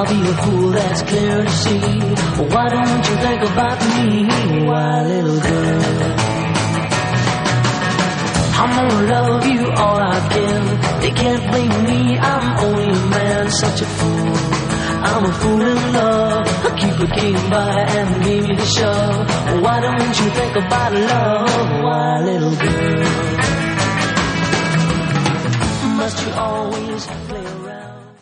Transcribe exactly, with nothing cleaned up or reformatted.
be a fool, that's clear to see. Why don't you think about me? Why, little girl, I'm gonna love you all I can. They can't blame me, I'm only a man, such a fool. I'm a fool in love. I keep a game by and give me the shove. Why don't you think about love? Why, little girl, must you always play